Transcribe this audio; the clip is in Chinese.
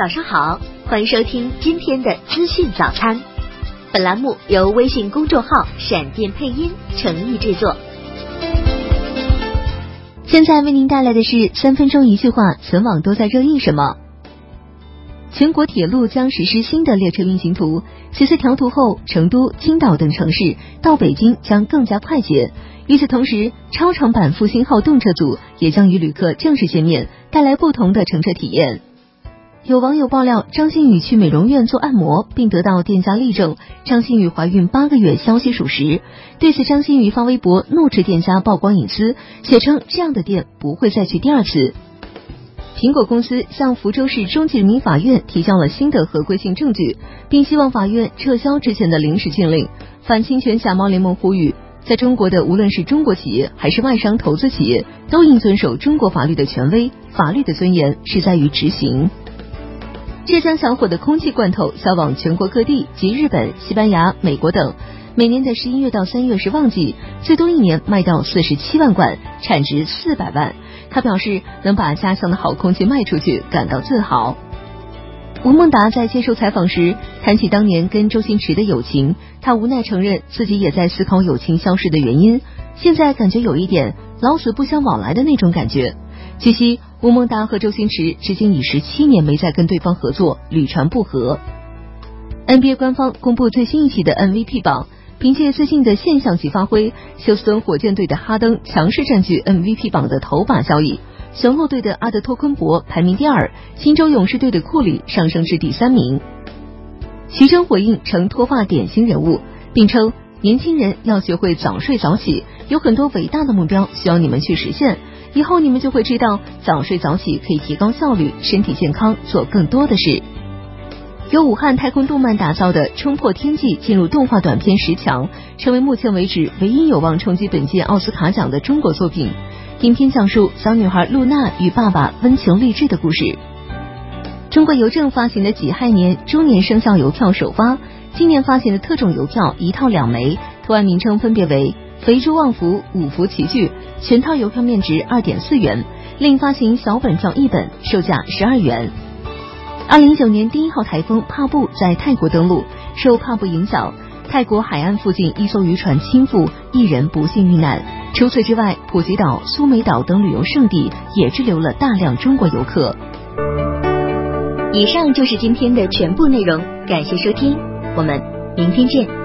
早上好，欢迎收听今天的资讯早餐。本栏目由微信公众号闪电配音诚意制作。现在为您带来的是3分钟一句话，全网都在热议什么？全国铁路将实施新的列车运行图，14条图后，成都、青岛等城市到北京将更加快捷。与此同时，超长版复兴号动车组也将与旅客正式见面，带来不同的乘车体验。有网友爆料，张馨予去美容院做按摩，并得到店家力证张馨予怀孕8个月消息属实。对此，张馨予发微博怒斥店家曝光隐私，写称这样的店不会再去第二次。苹果公司向福州市中级人民法院提交了新的合规性证据，并希望法院撤销之前的临时禁令。反侵权假冒联盟呼吁，在中国的无论是中国企业还是外商投资企业，都应遵守中国法律的权威，法律的尊严是在于执行。浙江小伙的空气罐头销往全国各地及日本、西班牙、美国等。每年的11月到3月是旺季，最多一年卖到47万罐，产值400万。他表示能把家乡的好空气卖出去，感到自豪。吴孟达在接受采访时谈起当年跟周星驰的友情，他无奈承认自己也在思考友情消失的原因，现在感觉有一点老死不相往来的那种感觉。据悉，吴孟达和周星驰至今已17年没再跟对方合作，屡传不和。NBA 官方公布最新一期的 MVP 榜，凭借自信的现象级发挥，休斯顿火箭队的哈登强势占据 MVP 榜的头把交椅，雄鹿队的阿德托昆博排名第2，新州勇士队的库里上升至第3名。徐峥回应成脱发典型人物，并称年轻人要学会早睡早起，有很多伟大的目标需要你们去实现，以后你们就会知道早睡早起可以提高效率，身体健康，做更多的事。由武汉太空动漫打造的《冲破天际》进入动画短片10强，成为目前为止唯一有望冲击本届奥斯卡奖的中国作品。影片讲述小女孩露娜与爸爸温情励志的故事。中国邮政发行的己亥年猪年生肖邮票首发，今年发行的特种邮票1套2枚，图案名称分别为肥猪旺福、五福齐聚，全套邮票面值2.4元，另发行小本票1本，售价12元。2019年第1号台风帕布在泰国登陆，受帕布影响，泰国海岸附近一艘渔船倾覆，1人不幸遇难。除此之外，普吉岛、苏梅岛等旅游胜地也滞留了大量中国游客。以上就是今天的全部内容，感谢收听，我们明天见。